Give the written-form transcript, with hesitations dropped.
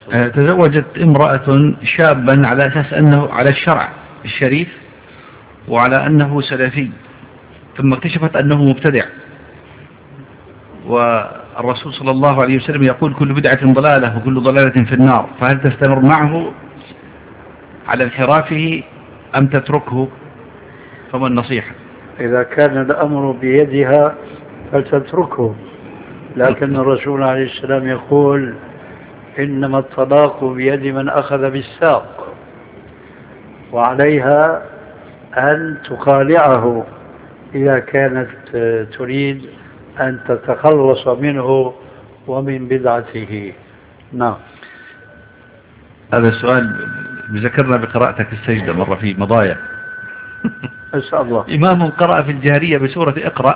تزوجت امرأة شابا على أساس أنه على الشرع الشريف وعلى أنه سلفي، ثم اكتشفت أنه مبتدع، والرسول صلى الله عليه وسلم يقول كل بدعة ضلالة وكل ضلالة في النار، فهل تستمر معه على انحرافه أم تتركه؟ فما النصيحة؟ إذا كان الأمر بيدها فلتتركه، لكن الرسول عليه السلام يقول إنما الطلاق بيد من أخذ بالساق، وعليها أن تخالعه إذا كانت تريد أن تتخلص منه ومن بدعته. نعم. هذا السؤال بذكرنا بقراءتك السجدة مرة في مضايا. أسأل الله. إمام قرأ في الجهرية بسورة اقرأ